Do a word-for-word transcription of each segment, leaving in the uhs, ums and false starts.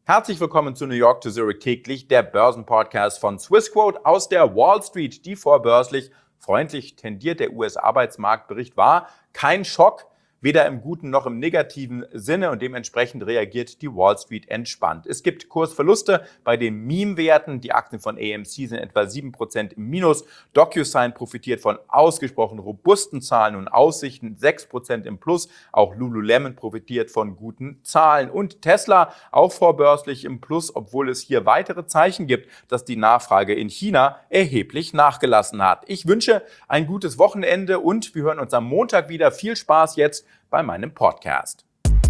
Herzlich willkommen zu New York to Zurich täglich, der Börsenpodcast von Swissquote aus der Wall Street, die vorbörslich freundlich tendiert. Der U S-Arbeitsmarktbericht war kein Schock, weder im guten noch im negativen Sinne, und dementsprechend reagiert die Wall Street entspannt. Es gibt Kursverluste bei den Meme-Werten. Die Aktien von A M C sind etwa sieben Prozent im Minus. DocuSign profitiert von ausgesprochen robusten Zahlen und Aussichten, sechs Prozent im Plus. Auch Lululemon profitiert von guten Zahlen. Und Tesla auch vorbörslich im Plus, obwohl es hier weitere Zeichen gibt, dass die Nachfrage in China erheblich nachgelassen hat. Ich wünsche ein gutes Wochenende und wir hören uns am Montag wieder. Viel Spaß jetzt bei meinem Podcast.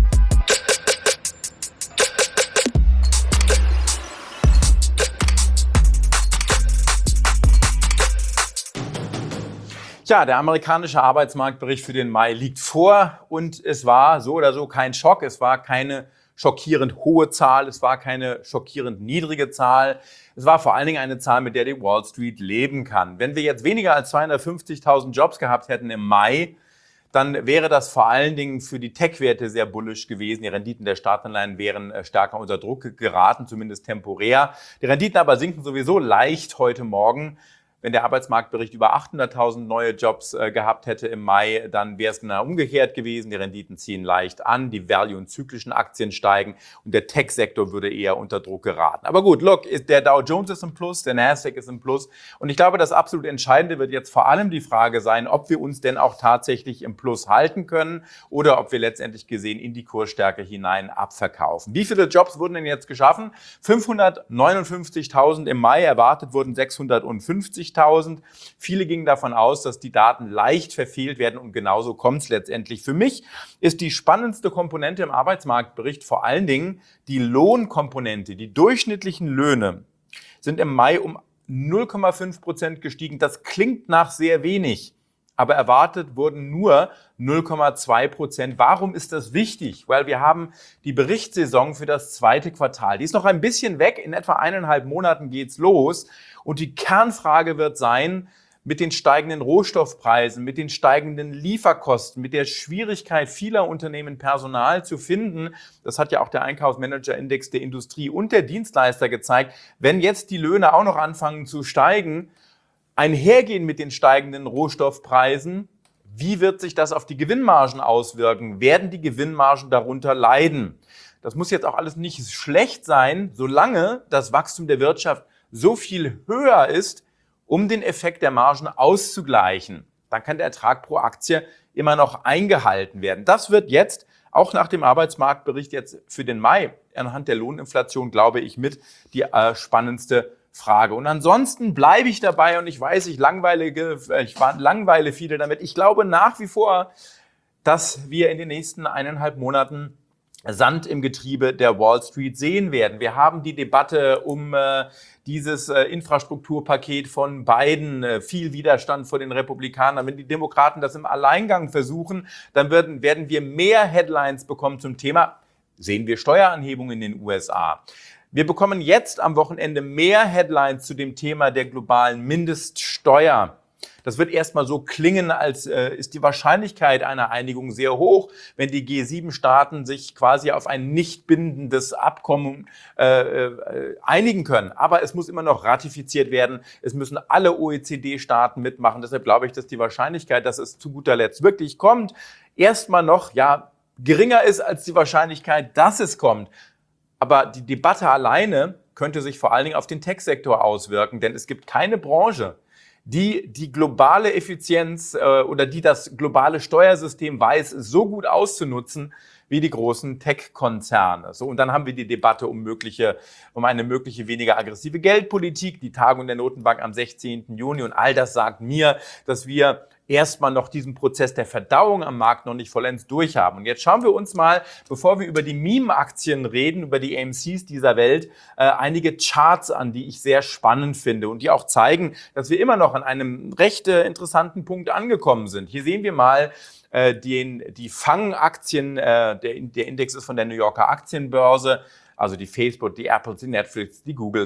Ja, der amerikanische Arbeitsmarktbericht für den Mai liegt vor und es war so oder so kein Schock. Es war keine schockierend hohe Zahl, es war keine schockierend niedrige Zahl. Es war vor allen Dingen eine Zahl, mit der die Wall Street leben kann. Wenn wir jetzt weniger als zweihundertfünfzigtausend Jobs gehabt hätten im Mai, dann wäre das vor allen Dingen für die Tech-Werte sehr bullisch gewesen. Die Renditen der Staatsanleihen wären stärker unter Druck geraten, zumindest temporär. Die Renditen aber sinken sowieso leicht heute Morgen. Wenn der Arbeitsmarktbericht über achthunderttausend neue Jobs äh, gehabt hätte im Mai, dann wäre es genau umgekehrt gewesen. Die Renditen ziehen leicht an, die Value- und zyklischen Aktien steigen und der Tech-Sektor würde eher unter Druck geraten. Aber gut, look, der Dow Jones ist im Plus, der Nasdaq ist im Plus und ich glaube, das absolut Entscheidende wird jetzt vor allem die Frage sein, ob wir uns denn auch tatsächlich im Plus halten können oder ob wir letztendlich gesehen in die Kursstärke hinein abverkaufen. Wie viele Jobs wurden denn jetzt geschaffen? fünfhundertneunundfünfzigtausend im Mai, erwartet wurden sechshundertfünfzigtausend. Viele gingen davon aus, dass die Daten leicht verfehlt werden und genauso kommt es letztendlich. Für mich ist die spannendste Komponente im Arbeitsmarktbericht vor allen Dingen die Lohnkomponente. Die durchschnittlichen Löhne sind im Mai um null Komma fünf Prozent gestiegen. Das klingt nach sehr wenig, aber erwartet wurden nur null Komma zwei Prozent. Warum ist das wichtig? Weil wir haben die Berichtssaison für das zweite Quartal. Die ist noch ein bisschen weg. In etwa eineinhalb Monaten geht's los. Und die Kernfrage wird sein, mit den steigenden Rohstoffpreisen, mit den steigenden Lieferkosten, mit der Schwierigkeit vieler Unternehmen Personal zu finden, das hat ja auch der Einkaufsmanager-Index der Industrie und der Dienstleister gezeigt, wenn jetzt die Löhne auch noch anfangen zu steigen, einhergehen mit den steigenden Rohstoffpreisen, wie wird sich das auf die Gewinnmargen auswirken? Werden die Gewinnmargen darunter leiden? Das muss jetzt auch alles nicht schlecht sein, solange das Wachstum der Wirtschaft so viel höher ist, um den Effekt der Margen auszugleichen. Dann kann der Ertrag pro Aktie immer noch eingehalten werden. Das wird jetzt auch nach dem Arbeitsmarktbericht jetzt für den Mai anhand der Lohninflation, glaube ich, mit die äh, spannendste Frage. Und ansonsten bleibe ich dabei und ich weiß, ich langweile, ich langweile viele damit. Ich glaube nach wie vor, dass wir in den nächsten eineinhalb Monaten Sand im Getriebe der Wall Street sehen werden. Wir haben die Debatte um äh, dieses äh, Infrastrukturpaket von Biden, äh, viel Widerstand vor den Republikanern. Wenn die Demokraten das im Alleingang versuchen, dann werden, werden wir mehr Headlines bekommen zum Thema, sehen wir Steueranhebungen in den U S A. Wir bekommen jetzt am Wochenende mehr Headlines zu dem Thema der globalen Mindeststeuer. Das wird erstmal so klingen, als äh, ist die Wahrscheinlichkeit einer Einigung sehr hoch, wenn die G sieben Staaten sich quasi auf ein nicht bindendes Abkommen äh, äh, einigen können. Aber es muss immer noch ratifiziert werden. Es müssen alle O E C D-Staaten mitmachen. Deshalb glaube ich, dass die Wahrscheinlichkeit, dass es zu guter Letzt wirklich kommt, erstmal noch ja geringer ist als die Wahrscheinlichkeit, dass es kommt. Aber die Debatte alleine könnte sich vor allen Dingen auf den Tech-Sektor auswirken, denn es gibt keine Branche, die die globale Effizienz äh, oder die das globale Steuersystem weiß, so gut auszunutzen wie die großen Tech-Konzerne. So, und dann haben wir die Debatte um mögliche, um eine mögliche weniger aggressive Geldpolitik, die Tagung der Notenbank am sechzehnten Juni und all das sagt mir, dass wir erstmal noch diesen Prozess der Verdauung am Markt noch nicht vollends durchhaben. Und jetzt schauen wir uns mal, bevor wir über die Meme-Aktien reden, über die A M Cs dieser Welt, äh, einige Charts an, die ich sehr spannend finde und die auch zeigen, dass wir immer noch an einem recht äh, interessanten Punkt angekommen sind. Hier sehen wir mal äh, den, die Fang-Aktien, äh, der, der Index ist von der New Yorker Aktienbörse, also die Facebook, die Apples, die Netflix, die Googles.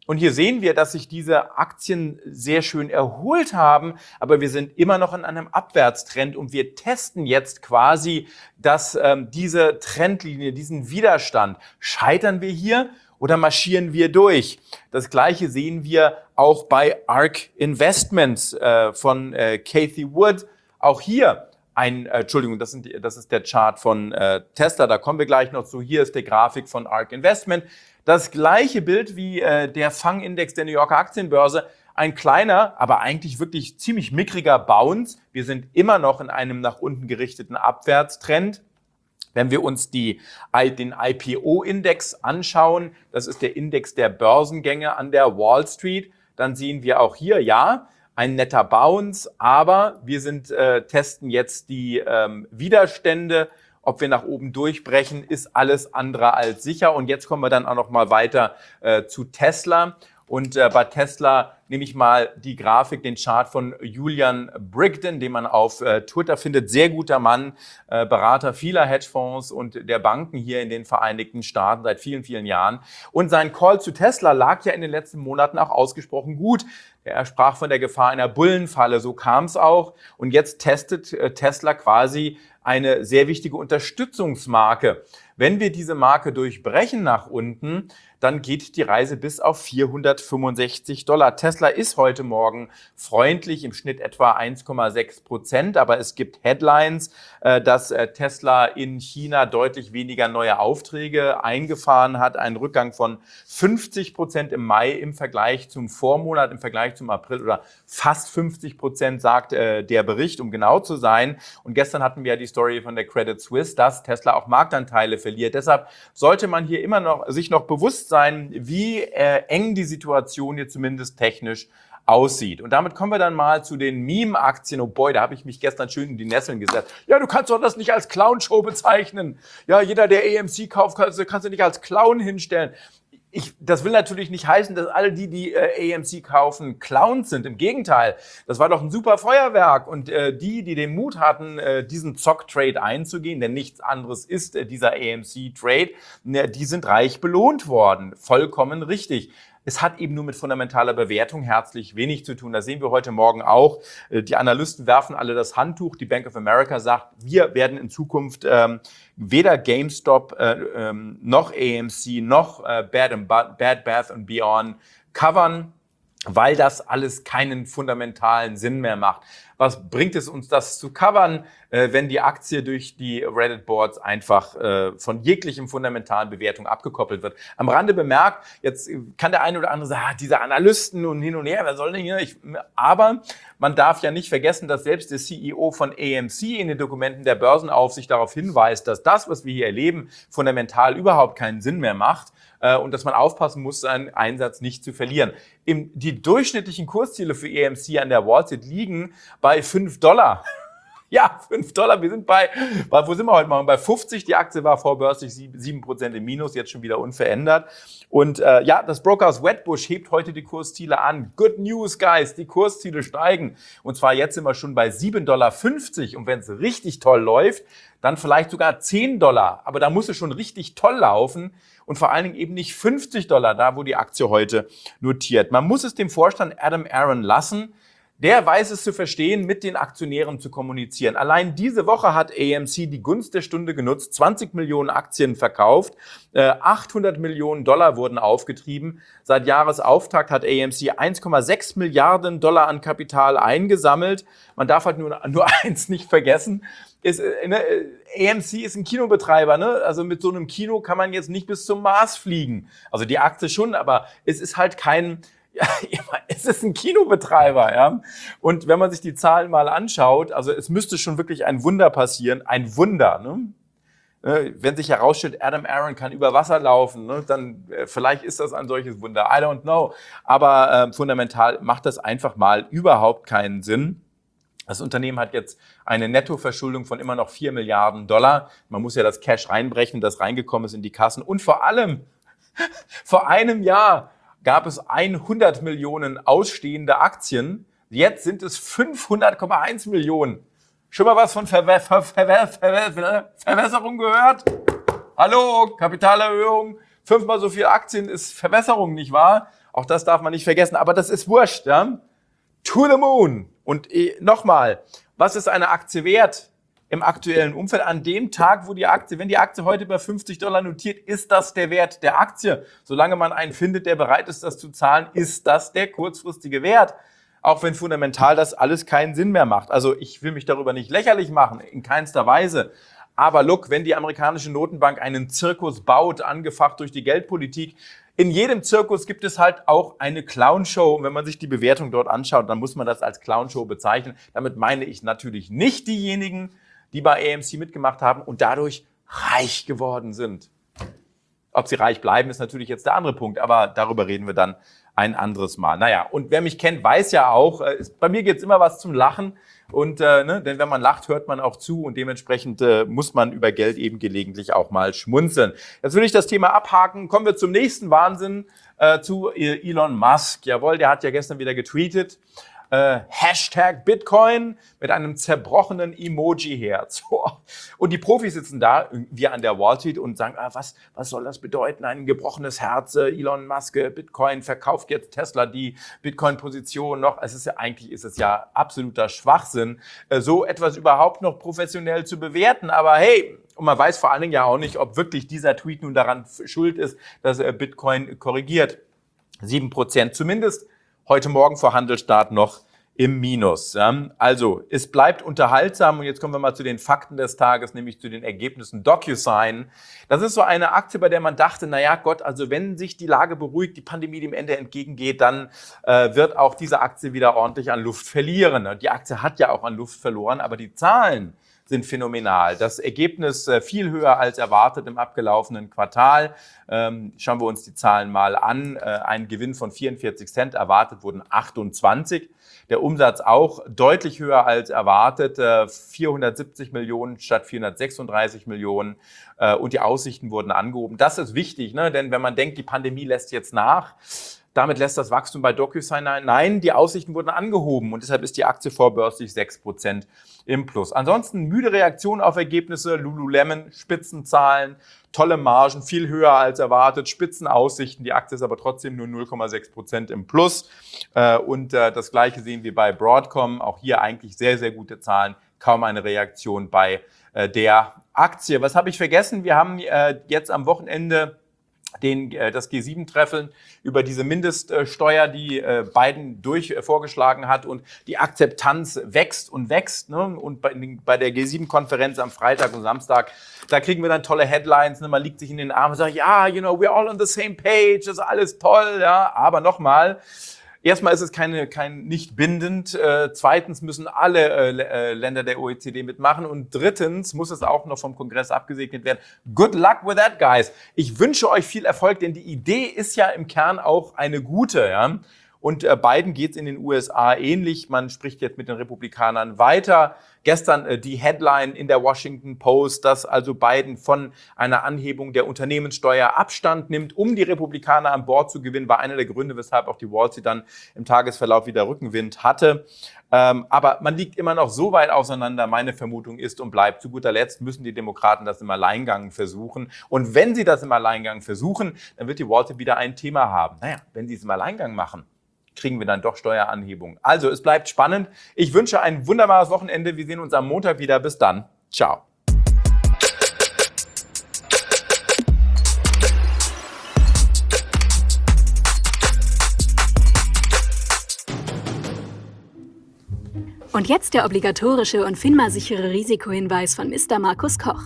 Und hier sehen wir, dass sich diese Aktien sehr schön erholt haben, aber wir sind immer noch in einem Abwärtstrend und wir testen jetzt quasi, dass ähm, diese Trendlinie, diesen Widerstand, scheitern wir hier oder marschieren wir durch? Das Gleiche sehen wir auch bei ARK Investments äh, von äh, Cathie Wood. Auch hier ein, äh, Entschuldigung, das, sind, das ist der Chart von äh, Tesla, da kommen wir gleich noch zu. Hier ist die Grafik von ARK Investment. Das gleiche Bild wie äh, der Fang-Index der New Yorker Aktienbörse. Ein kleiner, aber eigentlich wirklich ziemlich mickriger Bounce. Wir sind immer noch in einem nach unten gerichteten Abwärtstrend. Wenn wir uns die, den I P O-Index anschauen, das ist der Index der Börsengänge an der Wall Street, dann sehen wir auch hier, ja, ein netter Bounce, aber wir sind, äh, testen jetzt die ähm, Widerstände. Ob wir nach oben durchbrechen, ist alles andere als sicher. Und jetzt kommen wir dann auch noch mal weiter äh, zu Tesla. Und äh, bei Tesla nehme ich mal die Grafik, den Chart von Julian Brigden, den man auf äh, Twitter findet. Sehr guter Mann, äh, Berater vieler Hedgefonds und der Banken hier in den Vereinigten Staaten seit vielen, vielen Jahren. Und sein Call zu Tesla lag ja in den letzten Monaten auch ausgesprochen gut. Er sprach von der Gefahr einer Bullenfalle, so kam es auch. Und jetzt testet äh, Tesla quasi eine sehr wichtige Unterstützungsmarke. Wenn wir diese Marke durchbrechen nach unten, dann geht die Reise bis auf vierhundertfünfundsechzig Dollar. Tesla ist heute Morgen freundlich, im Schnitt etwa eins Komma sechs Prozent, aber es gibt Headlines, dass Tesla in China deutlich weniger neue Aufträge eingefahren hat, einen Rückgang von fünfzig Prozent im Mai im Vergleich zum Vormonat, im Vergleich zum April oder fast fünfzig Prozent, sagt der Bericht, um genau zu sein. Und gestern hatten wir ja die Story von der Credit Suisse, dass Tesla auch Marktanteile verliert. Deshalb sollte man hier immer noch sich noch bewusst sein, wie äh, eng die Situation hier zumindest technisch aussieht. Und damit kommen wir dann mal zu den Meme-Aktien. Oh boy, da habe ich mich gestern schön in die Nesseln gesetzt. Ja, du kannst doch das nicht als Clown-Show bezeichnen. Ja, jeder, der A M C kauft, kannst, kannst du nicht als Clown hinstellen. Ich, das will natürlich nicht heißen, dass alle die, die äh, A M C kaufen, Clowns sind. Im Gegenteil, das war doch ein super Feuerwerk. Und äh, die, die den Mut hatten, äh, diesen Zock-Trade einzugehen, denn nichts anderes ist äh, dieser A M C-Trade, äh, die sind reich belohnt worden. Vollkommen richtig. Es hat eben nur mit fundamentaler Bewertung herzlich wenig zu tun. Das sehen wir heute Morgen auch. Die Analysten werfen alle das Handtuch. Die Bank of America sagt, wir werden in Zukunft ähm, weder GameStop äh, ähm, noch A M C noch äh, Bed and Ba- Bed Bath and Beyond covern, weil das alles keinen fundamentalen Sinn mehr macht. Was bringt es uns, das zu covern, äh, wenn die Aktie durch die Reddit-Boards einfach äh, von jeglichem fundamentalen Bewertung abgekoppelt wird? Am Rande bemerkt, jetzt kann der eine oder andere sagen, ah, diese Analysten und hin und her, wer soll denn hier? Ich, aber man darf ja nicht vergessen, dass selbst der C E O von A M C in den Dokumenten der Börsenaufsicht darauf hinweist, dass das, was wir hier erleben, fundamental überhaupt keinen Sinn mehr macht äh, und dass man aufpassen muss, seinen Einsatz nicht zu verlieren. Im, die durchschnittlichen Kursziele für A M C an der Wall Street liegen bei fünf Dollar. Ja, fünf Dollar. Wir sind bei, bei, wo sind wir heute Morgen? Bei fünfzig. Die Aktie war vorbörslich sieben Prozent im Minus, jetzt schon wieder unverändert. Und äh, ja, das Brokerhaus Wedbush hebt heute die Kursziele an. Good news, guys. Die Kursziele steigen. Und zwar jetzt sind wir schon bei sieben Komma fünfzig Dollar. Und wenn es richtig toll läuft, dann vielleicht sogar zehn Dollar. Aber da muss es schon richtig toll laufen. Und vor allen Dingen eben nicht fünfzig Dollar, da wo die Aktie heute notiert. Man muss es dem Vorstand Adam Aron lassen. Der weiß es zu verstehen, mit den Aktionären zu kommunizieren. Allein diese Woche hat A M C die Gunst der Stunde genutzt, zwanzig Millionen Aktien verkauft, achthundert Millionen Dollar wurden aufgetrieben. Seit Jahresauftakt hat A M C eins Komma sechs Milliarden Dollar an Kapital eingesammelt. Man darf halt nur, nur eins nicht vergessen. Ist, ne, A M C ist ein Kinobetreiber, ne? Also mit so einem Kino kann man jetzt nicht bis zum Mars fliegen. Also die Aktie schon, aber es ist halt kein... Ja, es ist ein Kinobetreiber, ja. Und wenn man sich die Zahlen mal anschaut, also es müsste schon wirklich ein Wunder passieren, ein Wunder, ne? Wenn sich herausstellt, Adam Aron kann über Wasser laufen, ne, dann äh, vielleicht ist das ein solches Wunder. I don't know. Aber äh, fundamental macht das einfach mal überhaupt keinen Sinn. Das Unternehmen hat jetzt eine Nettoverschuldung von immer noch vier Milliarden Dollar. Man muss ja das Cash reinbrechen, das reingekommen ist in die Kassen. Und vor allem, vor einem Jahr gab es hundert Millionen ausstehende Aktien. Jetzt sind es fünfhundert Komma eins Millionen. Schon mal was von Verwe- Ver- Ver- Ver- Ver- Verwässerung gehört? Hallo, Kapitalerhöhung, Fünfmal so viel Aktien ist Verwässerung, nicht wahr? Auch das darf man nicht vergessen. Aber das ist wurscht. Ja? To the moon. Und eh, nochmal, was ist eine Aktie wert im aktuellen Umfeld? An dem Tag, wo die Aktie, wenn die Aktie heute bei fünfzig Dollar notiert, ist das der Wert der Aktie. Solange man einen findet, der bereit ist, das zu zahlen, ist das der kurzfristige Wert. Auch wenn fundamental das alles keinen Sinn mehr macht. Also ich will mich darüber nicht lächerlich machen, in keinster Weise. Aber look, wenn die amerikanische Notenbank einen Zirkus baut, angefacht durch die Geldpolitik, in jedem Zirkus gibt es halt auch eine Clownshow. Und wenn man sich die Bewertung dort anschaut, dann muss man das als Clownshow bezeichnen. Damit meine ich natürlich nicht diejenigen, die bei A M C mitgemacht haben und dadurch reich geworden sind. Ob sie reich bleiben, ist natürlich jetzt der andere Punkt, aber darüber reden wir dann ein anderes Mal. Naja, und wer mich kennt, weiß ja auch, äh, bei mir geht's immer was zum Lachen. Und äh, ne, denn wenn man lacht, hört man auch zu und dementsprechend äh, muss man über Geld eben gelegentlich auch mal schmunzeln. Jetzt will ich das Thema abhaken. Kommen wir zum nächsten Wahnsinn, äh, zu Elon Musk. Jawohl, der hat ja gestern wieder getweetet. Äh, Hashtag Bitcoin mit einem zerbrochenen Emoji-Herz. Und die Profis sitzen da, wir an der Wall Street und sagen, ah, was, was soll das bedeuten? Ein gebrochenes Herz, äh, Elon Musk, Bitcoin, verkauft jetzt Tesla die Bitcoin-Position noch. Es ist ja, eigentlich ist es ja absoluter Schwachsinn, äh, so etwas überhaupt noch professionell zu bewerten. Aber hey, und man weiß vor allen Dingen ja auch nicht, ob wirklich dieser Tweet nun daran schuld ist, dass äh, Bitcoin korrigiert. sieben Prozent zumindest. Heute Morgen vor Handelsstart noch im Minus. Also, es bleibt unterhaltsam und jetzt kommen wir mal zu den Fakten des Tages, nämlich zu den Ergebnissen DocuSign. Das ist so eine Aktie, bei der man dachte, naja Gott, also wenn sich die Lage beruhigt, die Pandemie dem Ende entgegengeht, dann äh, wird auch diese Aktie wieder ordentlich an Luft verlieren. Die Aktie hat ja auch an Luft verloren, aber die Zahlen sind phänomenal. Das Ergebnis äh, viel höher als erwartet im abgelaufenen Quartal. Ähm, schauen wir uns die Zahlen mal an. Äh, ein Gewinn von vierundvierzig Cent, erwartet wurden achtundzwanzig. Der Umsatz auch deutlich höher als erwartet, äh, vierhundertsiebzig Millionen statt vierhundertsechsunddreißig Millionen. Äh, und die Aussichten wurden angehoben. Das ist wichtig, ne? Denn wenn man denkt, die Pandemie lässt jetzt nach, damit lässt das Wachstum bei DocuSign ein. Nein, die Aussichten wurden angehoben und deshalb ist die Aktie vorbörslich sechs Prozent im Plus. Ansonsten müde Reaktion auf Ergebnisse, Lululemon, Spitzenzahlen, tolle Margen, viel höher als erwartet, Spitzenaussichten. Die Aktie ist aber trotzdem nur null Komma sechs Prozent im Plus. Und das Gleiche sehen wir bei Broadcom. Auch hier eigentlich sehr, sehr gute Zahlen. Kaum eine Reaktion bei der Aktie. Was habe ich vergessen? Wir haben jetzt am Wochenende Den, das G sieben Treffen über diese Mindeststeuer, die äh, Biden durch äh, vorgeschlagen hat und die Akzeptanz wächst und wächst. Ne? Und bei, bei der G sieben Konferenz am Freitag und Samstag, da kriegen wir dann tolle Headlines. Ne? Man liegt sich in den Armen und sagt, ja, you know, we're all on the same page, das ist alles toll. Ja, aber nochmal, erstmal ist es keine, kein nicht bindend. Äh, zweitens müssen alle äh, Länder der O E C D mitmachen. Und drittens muss es auch noch vom Kongress abgesegnet werden. Good luck with that, guys. Ich wünsche euch viel Erfolg, denn die Idee ist ja im Kern auch eine gute. Ja? Und äh, Biden geht es in den U S A ähnlich. Man spricht jetzt mit den Republikanern weiter. Gestern äh, die Headline in der Washington Post, dass also Biden von einer Anhebung der Unternehmenssteuer Abstand nimmt, um die Republikaner an Bord zu gewinnen, war einer der Gründe, weshalb auch die Wall Street dann im Tagesverlauf wieder Rückenwind hatte. Ähm, aber man liegt immer noch so weit auseinander. Meine Vermutung ist und bleibt, zu guter Letzt müssen die Demokraten das im Alleingang versuchen. Und wenn sie das im Alleingang versuchen, dann wird die Wall Street wieder ein Thema haben. Naja, wenn sie es im Alleingang machen, kriegen wir dann doch Steueranhebungen. Also, es bleibt spannend. Ich wünsche ein wunderbares Wochenende. Wir sehen uns am Montag wieder. Bis dann. Ciao. Und jetzt der obligatorische und FINMA-sichere Risikohinweis von Mister Markus Koch.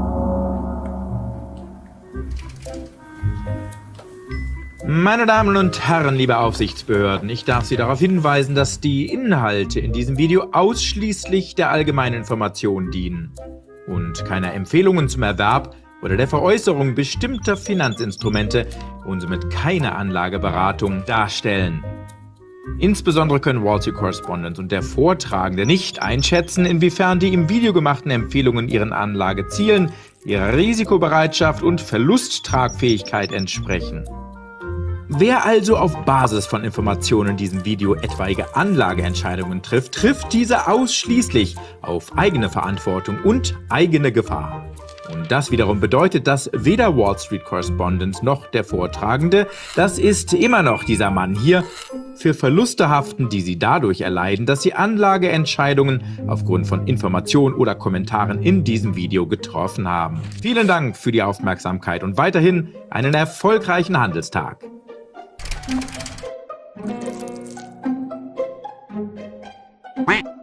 Meine Damen und Herren, liebe Aufsichtsbehörden, ich darf Sie darauf hinweisen, dass die Inhalte in diesem Video ausschließlich der allgemeinen Information dienen und keine Empfehlungen zum Erwerb oder der Veräußerung bestimmter Finanzinstrumente und somit keine Anlageberatung darstellen. Insbesondere können Wall Street Correspondent und der Vortragende nicht einschätzen, inwiefern die im Video gemachten Empfehlungen ihren Anlagezielen, ihrer Risikobereitschaft und Verlusttragfähigkeit entsprechen. Wer also auf Basis von Informationen in diesem Video etwaige Anlageentscheidungen trifft, trifft diese ausschließlich auf eigene Verantwortung und eigene Gefahr. Und das wiederum bedeutet, dass weder Wall Street Correspondent noch der Vortragende, das ist immer noch dieser Mann hier, für Verluste haften, die sie dadurch erleiden, dass sie Anlageentscheidungen aufgrund von Informationen oder Kommentaren in diesem Video getroffen haben. Vielen Dank für die Aufmerksamkeit und weiterhin einen erfolgreichen Handelstag. Quack.